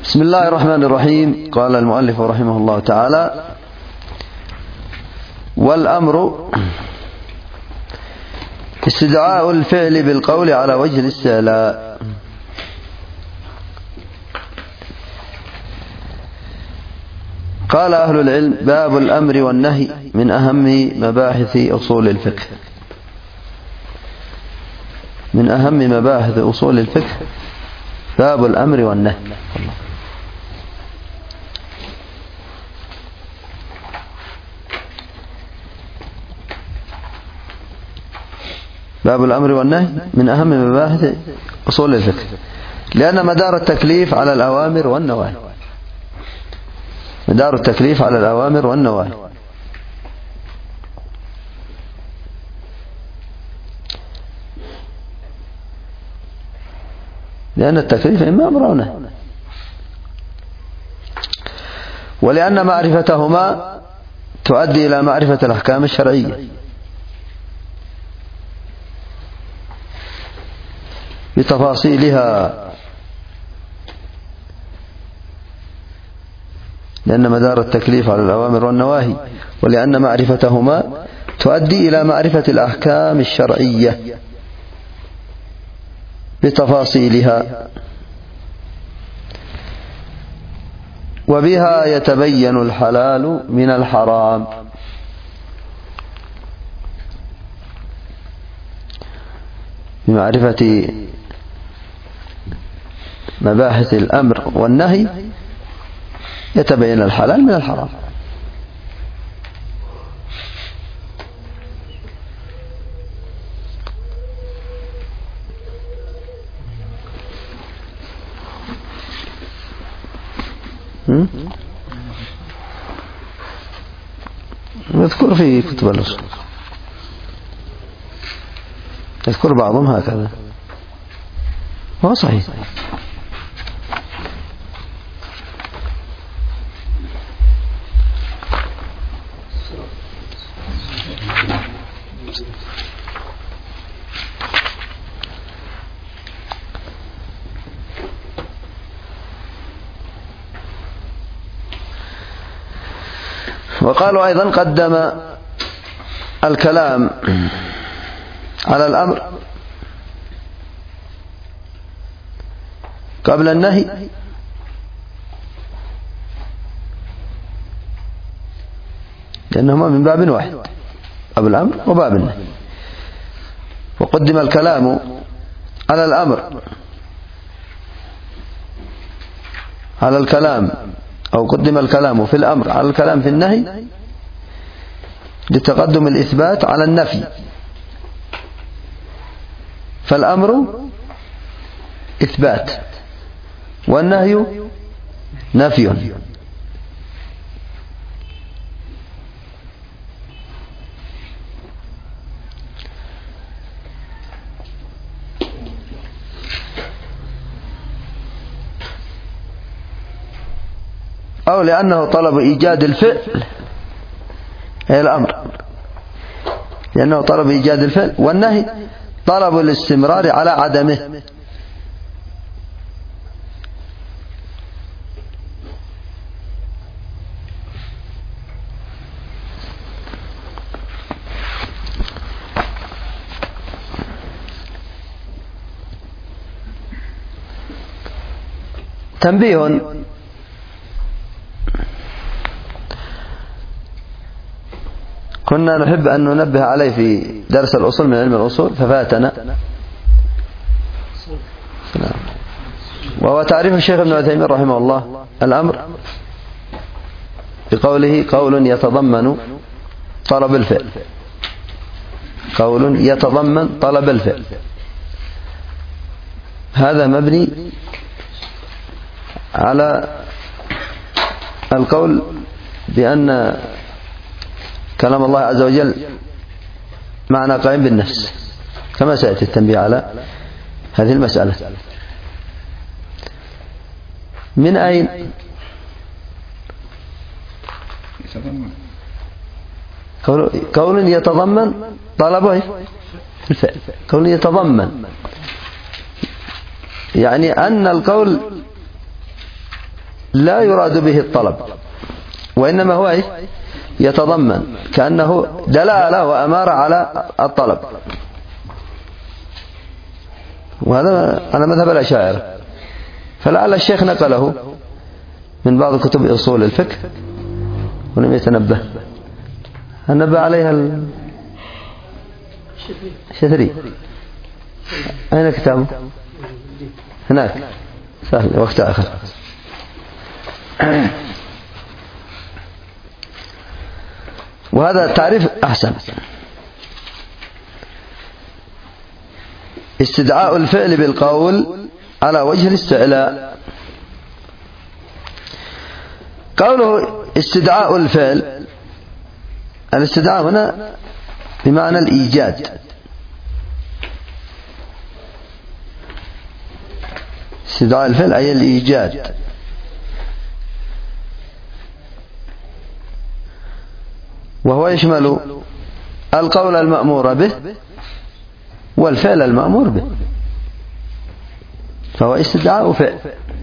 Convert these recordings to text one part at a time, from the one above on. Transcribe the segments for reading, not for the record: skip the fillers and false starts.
بسم الله الرحمن الرحيم. قال المؤلف رحمه الله تعالى: والأمر استدعاء الفعل بالقول على وجه الاستعلاء. قال أهل العلم: باب الأمر والنهي من أهم مباحث أصول الفقه. من أهم مباحث أصول الفقه باب الأمر والنهي. باب الأمر والنهي من أهم مباحث أصول الفقه، لأن مدار التكليف على الأوامر والنواهي. مدار التكليف على الأوامر والنواهي. لأن التكليف إما أمر أو نهي، ولأن معرفتهما تؤدي إلى معرفة الأحكام الشرعية بتفاصيلها، لأن مدار التكليف على الأوامر والنواهي، ولأن معرفتهما تؤدي إلى معرفة الأحكام الشرعية بتفاصيلها، وبها يتبين الحلال من الحرام. بمعرفة مباحث الأمر والنهي يتبين الحلال من الحرام. يذكر في كتب الأصول، يذكر بعضهم هكذا، هو صحيح. وقالوا أيضا: قدم الكلام على الأمر قبل النهي لأنهما من باب واحد، باب الأمر وباب النهي. وقدم الكلام على الأمر على الكلام، أو قدم الكلام في الأمر على الكلام في النهي لتقدم الإثبات على النفي، فالأمر إثبات والنهي نفي. أو لأنه طلب إيجاد الفعل، أي الأمر، لأنه طلب إيجاد الفعل، والنهي طلب الاستمرار على عدمه. تنبيه: كنا نحب أن ننبه عليه في درس الأصول من علم الأصول ففاتنا، وهو تعريف الشيخ ابن عثيمين رحمه الله الأمر بقوله: قول يتضمن طلب الفعل. قول يتضمن طلب الفعل، هذا مبني على القول بأن كلام الله عز وجل معنى قائم بالنفس، كما سيأتي التنبيه على هذه المسألة. من أين؟ قول يتضمن طلب الفعل. قول يتضمن يعني أن القول لا يراد به الطلب، وإنما هو يتضمن كأنه دلالة وأمارة على الطلب، وهذا على مذهب الأشاعرة. فلعل الشيخ نقله من بعض كتب أصول الفقه ولم يتنبه. نبه عليها الشثري. أين كتابه؟ هناك. سهل، وقت آخر. وهذا التعريف أحسن. استدعاء الفعل بالقول على وجه الاستعلاء. قوله استدعاء الفعل، الاستدعاء هنا بمعنى الإيجاد. استدعاء الفعل أي الإيجاد، وهو يشمل القول المأمور به والفعل المأمور به، فهو استدعاء فعل،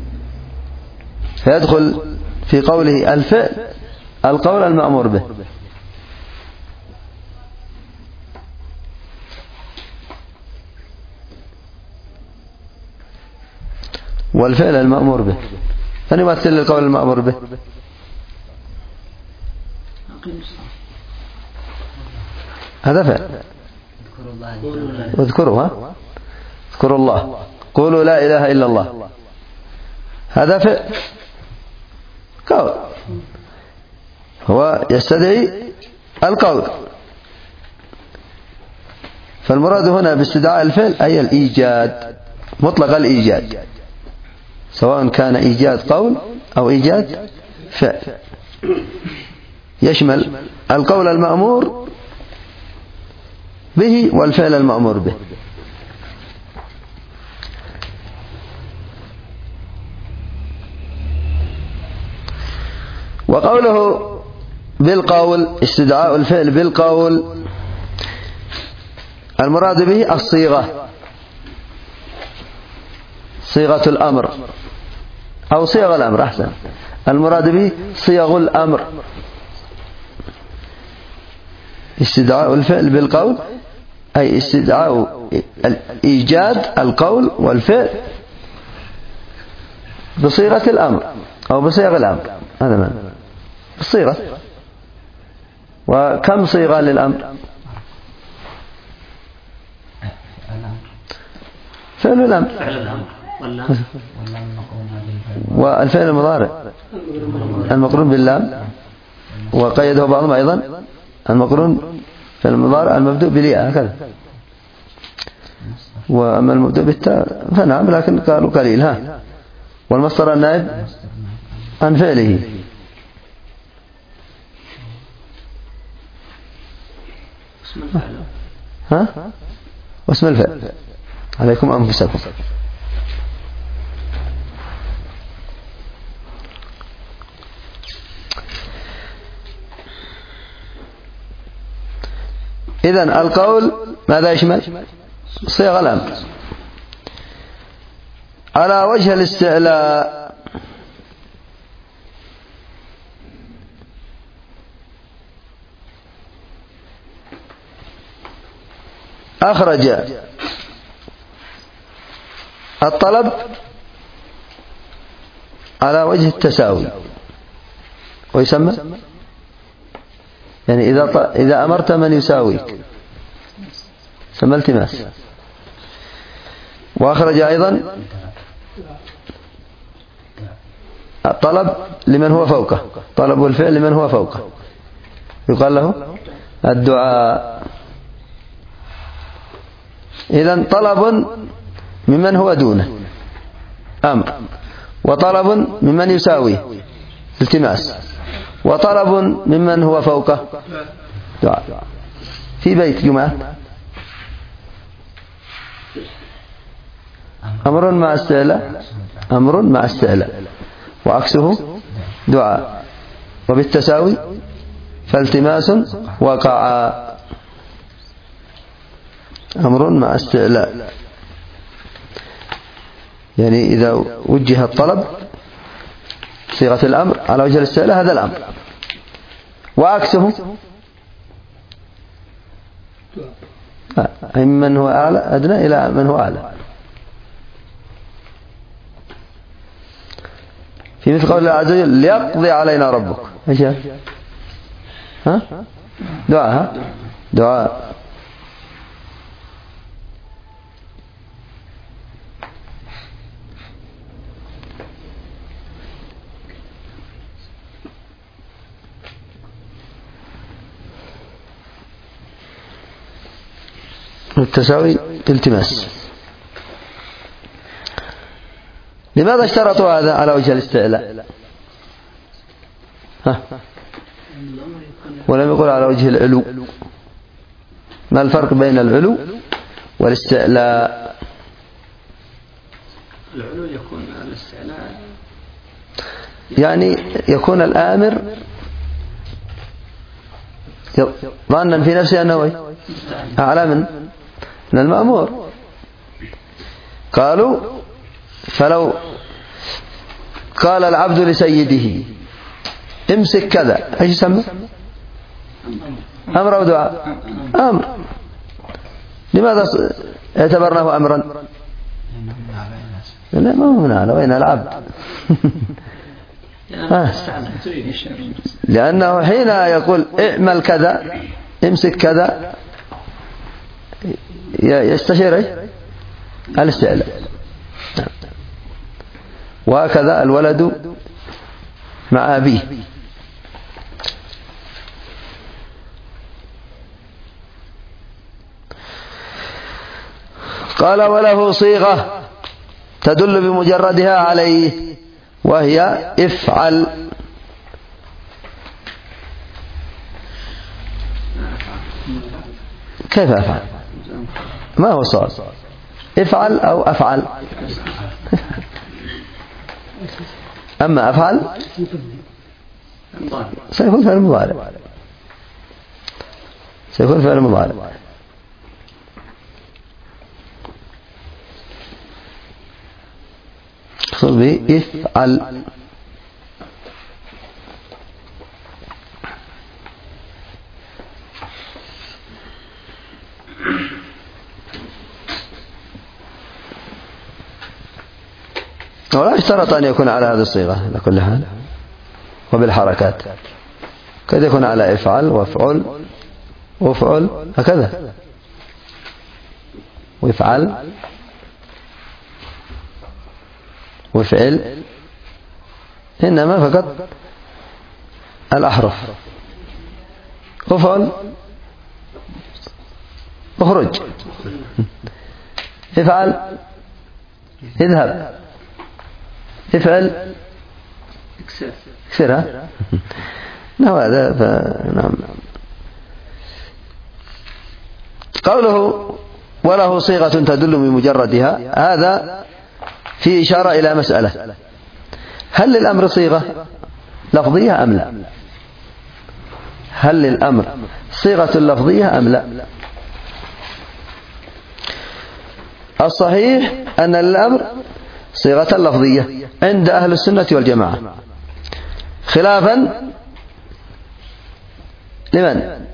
فيدخل في قوله الفعل القول المأمور به. والفعل المأمور به، فنمثل القول المأمور به. هذا فعل. اذكروا اذكروا الله، قولوا لا إله إلا الله، هذا فعل قول، هو يستدعي القول. فالمراد هنا باستدعاء الفعل أي الإيجاد، مطلق الإيجاد، سواء كان إيجاد قول أو إيجاد فعل، يشمل القول المأمور به والفعل المأمور به. وقوله بالقول، استدعاء الفعل بالقول، المراد به الصيغة، صيغة الأمر أو صيغ الأمر أحسن. المراد به صيغ الأمر. استدعاء الفعل بالقول أي استدعاء إيجاد القول والفعل بصيغة الأمر أو بصيغ الأمر، هذا معنى الصيغة. وكم صيغة للأمر؟ فعل الأمر والفعل المضارع المقرون باللام، وقيده بعضهم أيضا المقرون في المضارع المبدوء بالياء هكذا. وأما المبدوء بالتاء فنعم، لكن قالوا قليل. ها، والمصدر النائب عن فعله. ها، واسم الفعل عليكم أنفسكم. إذن القول ماذا يشمل؟ صيغ الأمر على وجه الاستعلاء. أخرج الطلب على وجه التساوي، ويسمى يعني إذا أمرت من يساويك سمى التماس. وأخرج أيضا الطلب لمن هو فوقه، طلب الفعل لمن هو فوقه يقال له الدعاء. إذن طلب ممن هو دونه أمر، وطلب ممن يساويه التماس، وطلب ممن هو فوقه دعاء. في بيت جمعة أمر مع استعلاء، أمر مع استعلاء، وعكسه دعاء. وبالتساوي فالتماس وقع، أمر مع استعلاء، يعني إذا وجه الطلب صيغة الأمر على وجه الاستعلاء هذا الأمر، وعكسه من هو أعلى أدنى إلى من هو أعلى. في مثل قول الله عز وجل ليقضي علينا ربك، ايش ها؟ دعاء التساوي التماس. لماذا اشترطوا هذا على وجه الاستعلاء؟ ولم يقول على وجه العلو. ما الفرق بين العلو والاستعلاء؟ العلو يكون على الاستعلاء، يعني يكون الآمر ظنا في نفسه أنه أعلى من المأمور. قالوا فلو قال العبد لسيده امسك كذا، ايش يسمى؟ أمر أو دعاء؟ أمر. لماذا اعتبرناه أمرا؟ لا، ما هو من أعلى، وين العبد؟ لأنه حين يقول اعمل كذا امسك كذا يستشير الاستعلاء. وهكذا الولد مع أبيه. قال وله صيغة تدل بمجردها عليه، وهي افعل. كيف أفعل؟ ما هو صار؟ افعل أو أفعل؟ أما أفعل سيكون فعل مضارع، سيكون فعل مضارع. اقصد به افعل. ولا اشترط أن يكون على هذه الصيغة على كل حال، وبالحركات قد يكون على افعل وافعل وافعل هكذا، وافعل وافعل، إنما فقط الأحرف. افعل اخرج، افعل اذهب، افعل اكسرها. نعم هذا نعم. قوله وله صيغة تدل بمجردها، هذا في إشارة إلى مسألة: هل للأمر صيغة لفظية أم لا؟ هل للأمر صيغة لفظية أم لا؟ الصحيح أن للأمر صيغة لفظية عند أهل السنة والجماعة، خلافا لمن؟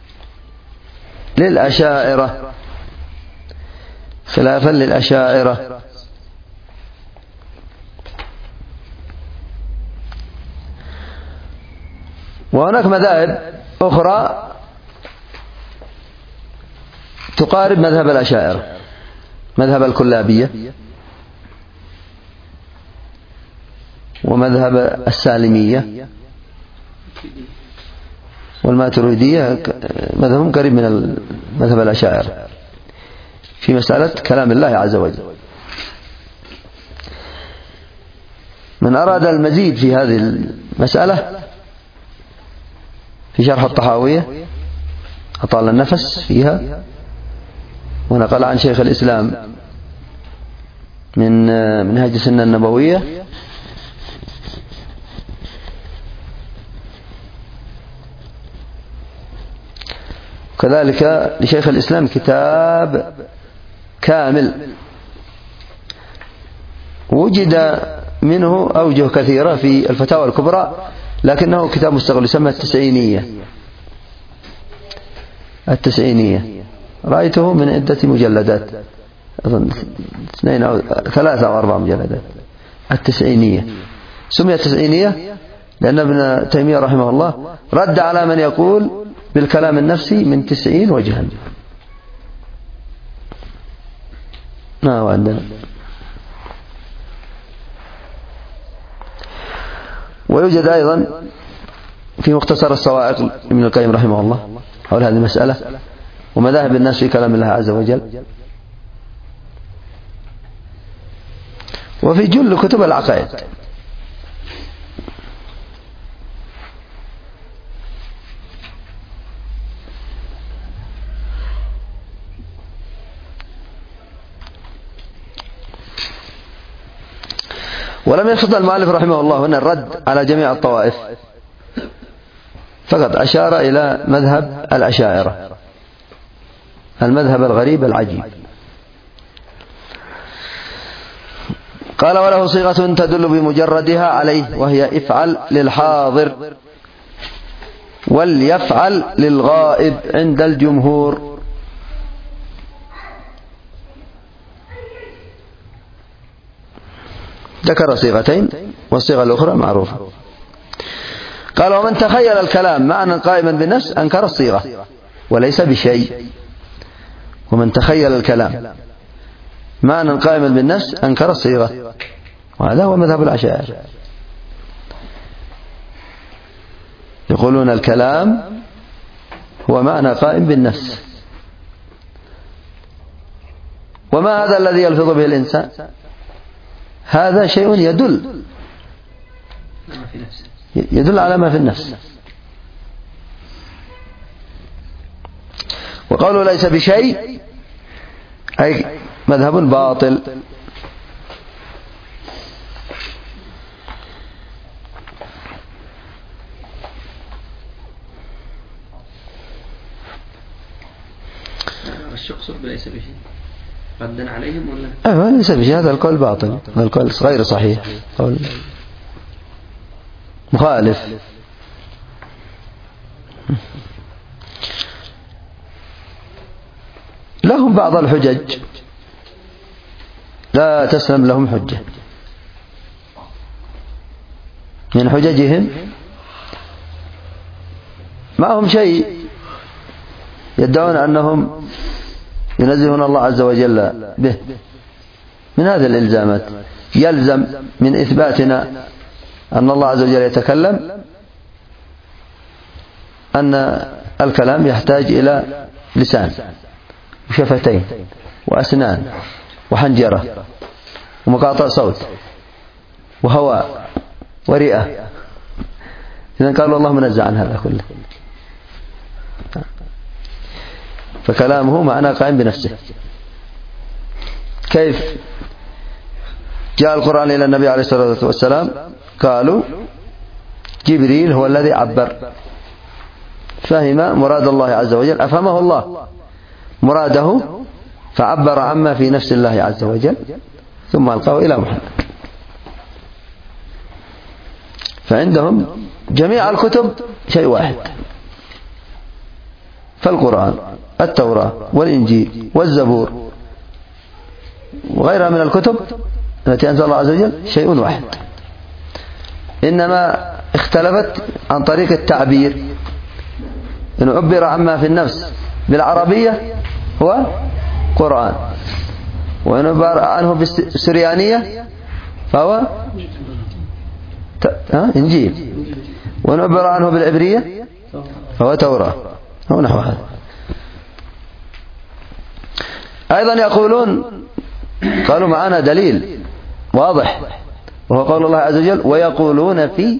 للأشاعرة، خلافا للأشاعرة. وهناك مذاهب أخرى تقارب مذهب الأشاعرة، مذهب الكلابية ومذهب السالمية والماتريدية، مذهبهم قريب من مذهب الأشاعرة في مسألة كلام الله عز وجل. من أراد المزيد في هذه المسألة في شرح الطحاوية أطال النفس فيها، ونقل عن شيخ الإسلام من منهج السنة النبوية كذلك لشيخ الإسلام كتاب كامل وجد منه أوجه كثيرة في الفتاوى الكبرى، لكنه كتاب مستقل يسمى التسعينية. رأيته من عدة مجلدات، أظن 2 أو 3 أو 4 مجلدات. التسعينية سمي التسعينية لأن ابن تيمية رحمه الله رد على من يقول بالكلام النفسي من 90 وجها. ما هو عندنا. ويوجد أيضا في مختصر الصواعق ابن القيم رحمه الله حول هذه المسألة ومذاهب الناس في كلام الله عز وجل، وفي جل كتب العقائد. ولم يقصد المؤلف رحمه الله هنا الرد على جميع الطوائف، فقط أشار إلى مذهب الأشاعرة، المذهب الغريب العجيب. قال: وله صيغة تدل بمجردها عليه، وهي افعل للحاضر وليفعل للغائب عند الجمهور. ذكر صيغتين والصيغة الأخرى معروفة. قال: ومن تخيل الكلام معنى قائما بالنفس أنكر الصيغة وليس بشيء. ومن تخيل الكلام معنى قائما بالنفس أنكر الصيغة، وهذا هو مذهب الأشاعرة. يقولون الكلام هو معنى قائم بالنفس. وما هذا الذي يلفظ به الإنسان؟ هذا شيء يدل على ما في النفس. وقالوا ليس بشيء أي مذهب باطل. الشيخ صب ليس بشيء ردا عليهم ولا؟ ليس بشيء، هذا القول باطل، هذا القول غير صحيح، قول مخالف. لهم بعض الحجج لا تسلم لهم حجة. من حججهم معهم شيء يدعون أنهم ينزهون الله عز وجل به من هذه الإلزامات. يلزم من إثباتنا أن الله عز وجل يتكلم أن الكلام يحتاج إلى لسان وشفتين وأسنان وحنجرة ومقاطع صوت وهواء ورئة. إذن قالوا الله منزع عن هذا كله، فكلامه معنى قائم بنفسه. كيف جاء القرآن إلى النبي عليه الصلاة والسلام؟ قالوا جبريل هو الذي عبر، فهم مراد الله عز وجل، أفهمه الله مراده فعبر عما في نفس الله عز وجل ثم ألقاه إلى محمد. فعندهم جميع الكتب شيء واحد، فالقرآن التوراة والإنجيل والزبور وغيرها من الكتب التي أنزل الله عز وجل شيء واحد، إنما اختلفت عن طريق التعبير. إن عبر عما في النفس بالعربية هو قرآن، وإن عبر عنه بالسريانية فهو إنجيل، وإن عبر عنه بالعبرية فهو توراة أو نحو هذا. أيضا يقولون، قالوا معنا دليل واضح وهو قول الله عز وجل ويقولون في،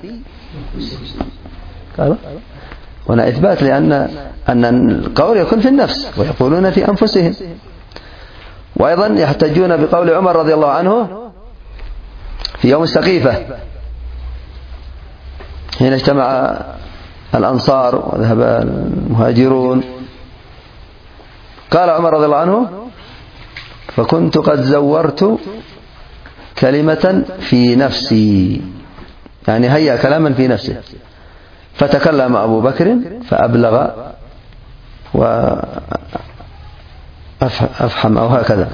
قالوا هنا إثبات أن القول يكون في النفس ويقولون في أنفسهم. وأيضا يحتجون بقول عمر رضي الله عنه في يوم السقيفة حين اجتمع الأنصار وذهب المهاجرون. قال عمر رضي الله عنه فكنت قد زورت كلمة في نفسي، يعني هيأ كلاما في نفسه، فتكلم أبو بكر فأبلغ وأفحم أو هكذا.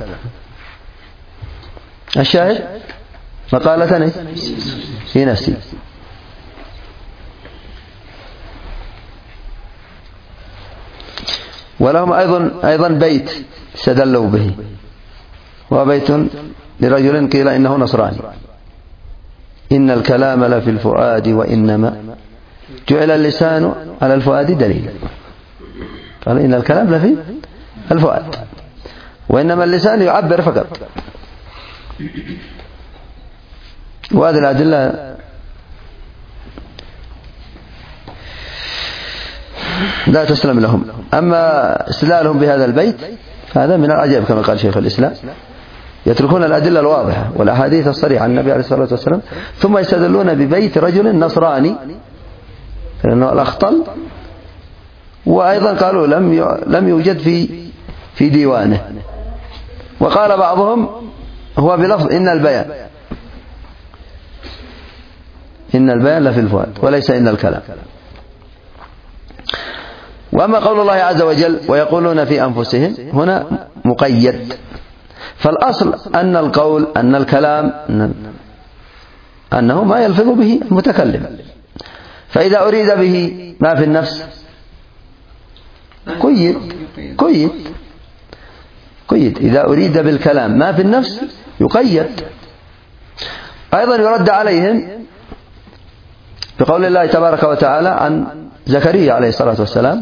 الشاهد مقالة في نفسي. ولهم أيضا بيت استدلوا به، وبيت لرجل قيل إنه نصراني: إن الكلام لفي الفؤاد وإنما جعل اللسان على الفؤاد دليلا. قال إن الكلام لفي الفؤاد وإنما اللسان يعبر فقط. وهذه الأدلة لا تسلم لهم. أما استدلالهم بهذا البيت هذا من العجائب كما قال شيخ الإسلام، يتركون الأدلة الواضحة والأحاديث الصريحة عن النبي عليه الصلاة والسلام، ثم يستدلون ببيت رجل نصراني لأنه الأخطل، وأيضا قالوا لم يوجد في ديوانه. وقال بعضهم هو بلفظ إن البيان لفي الفؤاد وليس إن الكلام. وأما قول الله عز وجل ويقولون في أنفسهم هنا مقيد، فالأصل أن الكلام أنه ما يلفظ به المتكلم، فإذا أريد به ما في النفس قيد. إذا أريد بالكلام ما في النفس يقيد. أيضا يرد عليهم بقول الله تبارك وتعالى عن زكريا عليه الصلاة والسلام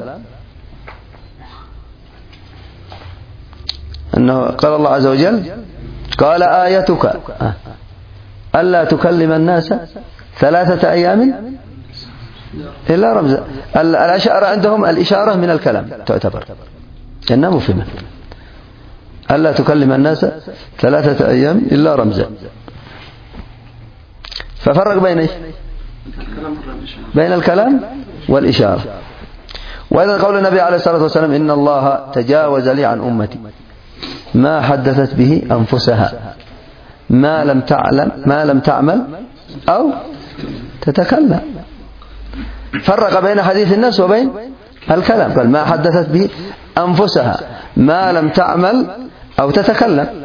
أنه قال الله عز وجل: قال آيتك ألا تكلم الناس 3 أيام إلا رمزا. الأشعار عندهم الإشارة من الكلام تعتبر إنها مفهمة. ألا تكلم الناس 3 أيام إلا رمزا. ففرق بين الكلام والإشارة. وأيضا قول النبي عليه الصلاة والسلام: إن الله تجاوز لي عن أمتي ما حدثت به أنفسها ما لم تعمل أو تتكلم. فرق بين حديث النفس وبين الكلام، قال ما حدثت به أنفسها ما لم تعمل أو تتكلم.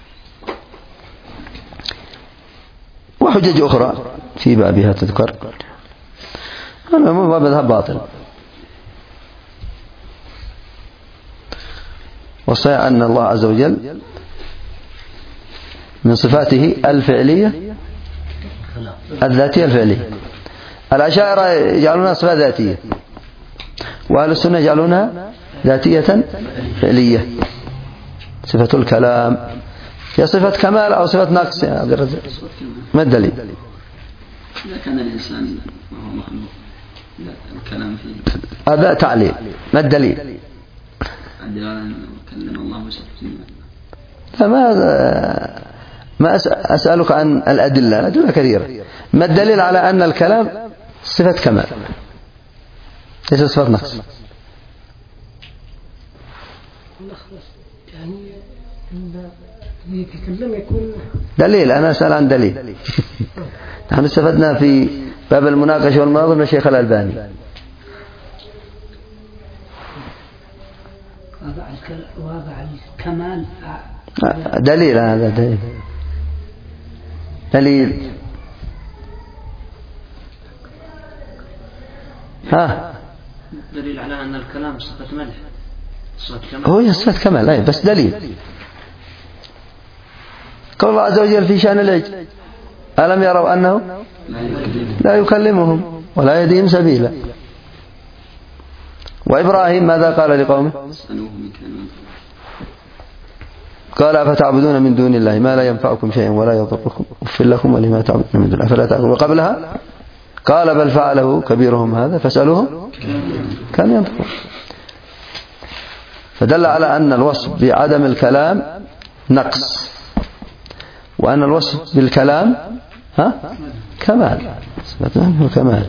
وحجج أخرى في بابها تذكر، هذا مذهب باطل. والصحيح أن الله عز وجل من صفاته الفعلية الذاتية الفعلية. الأشاعرة يجعلونها صفة ذاتية، وأهل السنة يجعلونها ذاتية فعلية. صفة الكلام هي صفة كمال أو صفة نقص يا عبد الرزاق؟ ما الدليل؟ إذا كان الإنسان وهو مخلوق الكلام فيه هذا تعليل. ما الدليل؟ كلم الله وسلم. ما أسألك عن الأدلة كثيرة. ما الدليل على أن الكلام صفة كمال ليس صفة نقص؟ يعني يتكلم يكون دليل. أنا أسأل عن دليل. نحن استفدنا في باب المناقشة والمناظرة من الشيخ الألباني. وضع الكمال دليل. هذا دليل. دليل على أن الكلام صفة مدح، صفة كمال. هو صفة كمال أي، بس دليل. قال الله عز وجل في شأن العجل: ألم يروا أنه لا يكلمهم ولا يهديهم سبيلا. وإبراهيم ماذا قال لقومه؟ قال: أفتعبدون من دون الله ما لا ينفعكم شيئا ولا يضركم أف لكم ولما تعبدون من دون الله أفلا تعقلون. وقبلها قال: بل فعله كبيرهم هذا فاسألوهم كانوا ينطقون. فدل على أن الوصف بعدم الكلام نقص، وأن الوصف بالكلام كمال. كمال.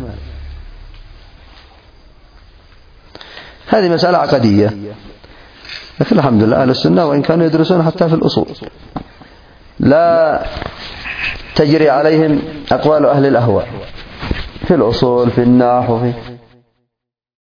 هذه مسألة عقدية، لكن الحمد لله أهل السنة وإن كانوا يدرسون حتى في الأصول لا تجري عليهم أقوال أهل الأهواء في الأصول في النحو